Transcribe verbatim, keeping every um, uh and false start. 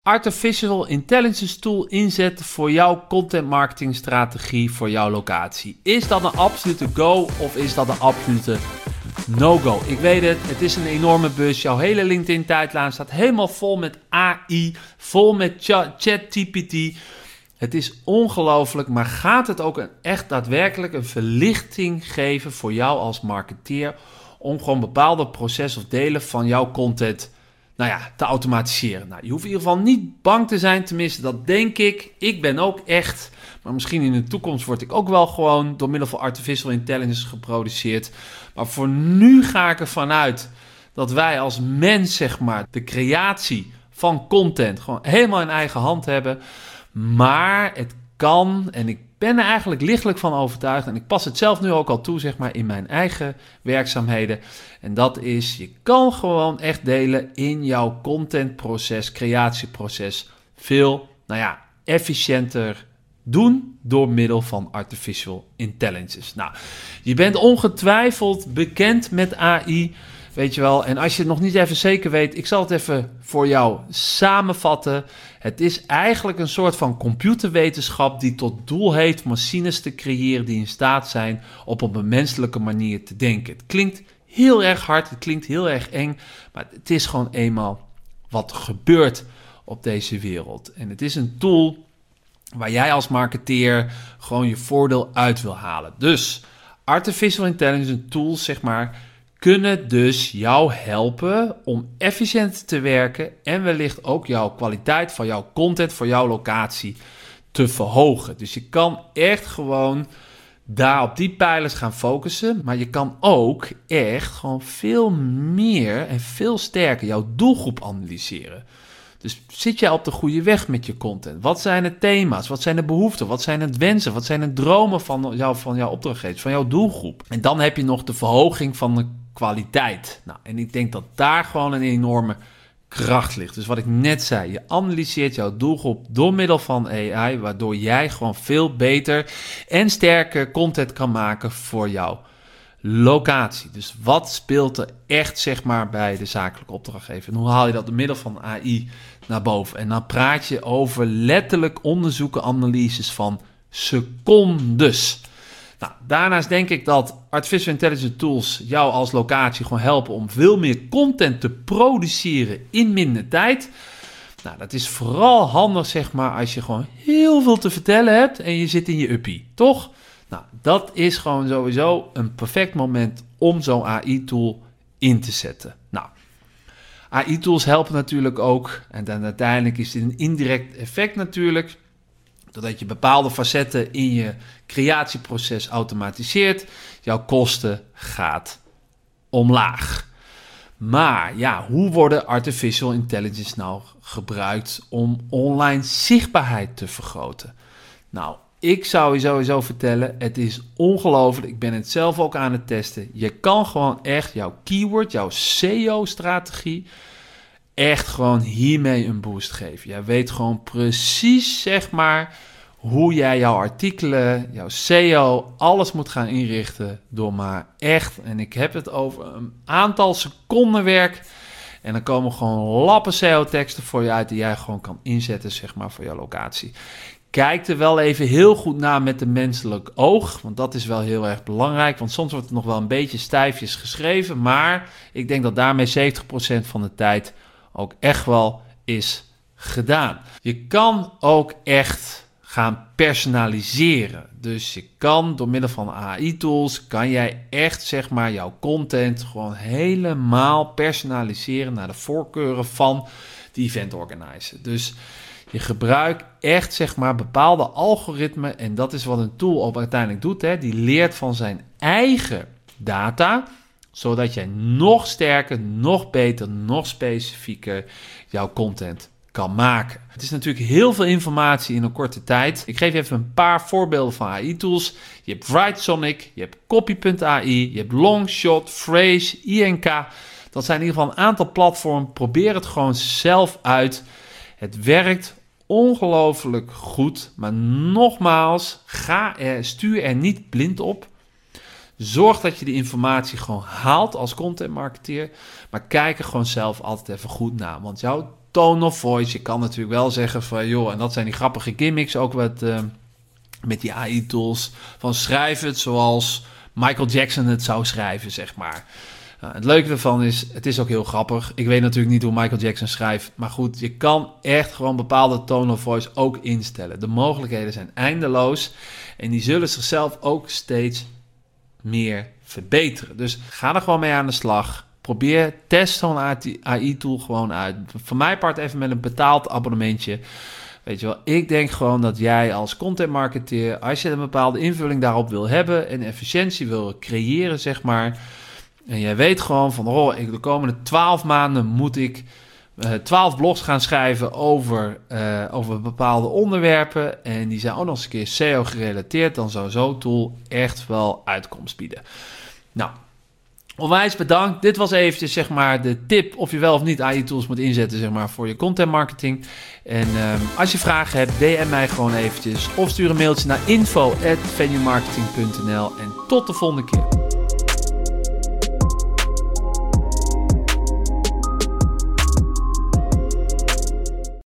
Artificial Intelligence tool inzetten voor jouw content marketing strategie voor jouw locatie. Is dat een absolute go of is dat een absolute no-go? Ik weet het, het is een enorme bus. Jouw hele LinkedIn tijdlijn staat helemaal vol met A I, vol met ChatGPT. Het is ongelooflijk, maar gaat het ook een, echt daadwerkelijk een verlichting geven voor jou als marketeer om gewoon bepaalde processen of delen van jouw content nou ja, te automatiseren? Nou, je hoeft in ieder geval niet bang te zijn, tenminste dat denk ik. Ik ben ook echt, maar misschien in de toekomst word ik ook wel gewoon door middel van artificial intelligence geproduceerd. Maar voor nu ga ik ervan uit dat wij als mens, zeg maar, de creatie van content gewoon helemaal in eigen hand hebben. Maar het kan, en ik ben er eigenlijk lichtelijk van overtuigd, en ik pas het zelf nu ook al toe, zeg maar, in mijn eigen werkzaamheden. En dat is, je kan gewoon echt delen in jouw contentproces, creatieproces, veel, nou ja, efficiënter doen door middel van artificial intelligence. Nou, je bent ongetwijfeld bekend met A I, weet je wel. En als je het nog niet even zeker weet, ik zal het even voor jou samenvatten. Het is eigenlijk een soort van computerwetenschap die tot doel heeft machines te creëren die in staat zijn op een menselijke manier te denken. Het klinkt heel erg hard, het klinkt heel erg eng, maar het is gewoon eenmaal wat er gebeurt op deze wereld. En het is een tool waar jij als marketeer gewoon je voordeel uit wil halen. Dus artificial intelligence tools, zeg maar, kunnen dus jou helpen om efficiënt te werken en wellicht ook jouw kwaliteit van jouw content voor jouw locatie te verhogen. Dus je kan echt gewoon daar op die pijlers gaan focussen, maar je kan ook echt gewoon veel meer en veel sterker jouw doelgroep analyseren. Dus zit jij op de goede weg met je content? Wat zijn de thema's? Wat zijn de behoeften? Wat zijn de wensen? Wat zijn de dromen van, jou, van jouw opdrachtgevers, van jouw doelgroep? En dan heb je nog de verhoging van de kwaliteit. Nou, en ik denk dat daar gewoon een enorme kracht ligt. Dus wat ik net zei, je analyseert jouw doelgroep door middel van A I, waardoor jij gewoon veel beter en sterker content kan maken voor jouw locatie. Dus wat speelt er echt, zeg maar, bij de zakelijke opdrachtgever? En hoe haal je dat door middel van A I naar boven? En dan praat je over letterlijk onderzoeken, analyses van secondes. Nou, daarnaast denk ik dat artificial intelligence tools jou als locatie gewoon helpen om veel meer content te produceren in minder tijd. Nou, dat is vooral handig, zeg maar, als je gewoon heel veel te vertellen hebt en je zit in je uppie, toch? Nou, dat is gewoon sowieso een perfect moment om zo'n A I-tool in te zetten. Nou, A I-tools helpen natuurlijk ook, en dan uiteindelijk is dit een indirect effect natuurlijk, doordat je bepaalde facetten in je creatieproces automatiseert, jouw kosten gaat omlaag. Maar ja, hoe worden artificial intelligence nou gebruikt om online zichtbaarheid te vergroten? Nou, ik zou je sowieso vertellen, het is ongelooflijk. Ik ben het zelf ook aan het testen. Je kan gewoon echt jouw keyword, jouw S E O-strategie, echt gewoon hiermee een boost geven. Jij weet gewoon precies, zeg maar, hoe jij jouw artikelen, jouw S E O, alles moet gaan inrichten door maar echt, en ik heb het over een aantal seconden werk, en dan komen gewoon lappen S E O-teksten voor je uit die jij gewoon kan inzetten, zeg maar, voor jouw locatie. Kijk er wel even heel goed naar met een menselijk oog, want dat is wel heel erg belangrijk, want soms wordt het nog wel een beetje stijfjes geschreven, maar ik denk dat daarmee zeventig procent van de tijd ook echt wel is gedaan. Je kan ook echt gaan personaliseren. Dus je kan door middel van A I-tools, kan jij echt, zeg maar, jouw content gewoon helemaal personaliseren naar de voorkeuren van de event organizer. Dus je gebruikt echt, zeg maar, bepaalde algoritmen, en dat is wat een tool ook uiteindelijk doet, hè. Die leert van zijn eigen data, zodat jij nog sterker, nog beter, nog specifieker jouw content kan maken. Het is natuurlijk heel veel informatie in een korte tijd. Ik geef je even een paar voorbeelden van A I-tools. Je hebt Writesonic, je hebt Copy punt A I, je hebt Longshot, Phrase, I N K. Dat zijn in ieder geval een aantal platformen. Probeer het gewoon zelf uit. Het werkt ongelooflijk goed. Maar nogmaals, ga er, stuur er niet blind op. Zorg dat je die informatie gewoon haalt als content marketeer. Maar kijk er gewoon zelf altijd even goed naar. Want jouw tone of voice. Je kan natuurlijk wel zeggen van, joh, en dat zijn die grappige gimmicks ook wat uh, met die A I-tools. Van schrijf het zoals Michael Jackson het zou schrijven, zeg maar. Nou, het leuke ervan is, het is ook heel grappig. Ik weet natuurlijk niet hoe Michael Jackson schrijft. Maar goed, je kan echt gewoon bepaalde tone of voice ook instellen. De mogelijkheden zijn eindeloos. En die zullen zichzelf ook steeds meer verbeteren. Dus ga er gewoon mee aan de slag. Probeer, test zo'n A I-tool gewoon uit. Voor mijn part even met een betaald abonnementje. Weet je wel, ik denk gewoon dat jij als content marketeer, als je een bepaalde invulling daarop wil hebben en efficiëntie wil creëren, zeg maar. En jij weet gewoon van, oh, ik de komende twaalf maanden moet ik uh, twaalf blogs gaan schrijven over, uh, over bepaalde onderwerpen. En die zijn ook nog eens een keer S E O gerelateerd. Dan zou zo'n tool echt wel uitkomst bieden. Nou, onwijs bedankt. Dit was eventjes, zeg maar, de tip of je wel of niet A I-tools moet inzetten, zeg maar, voor je content marketing. En um, als je vragen hebt, D M mij gewoon eventjes. Of stuur een mailtje naar info at venuemarketing punt n l. En tot de volgende keer.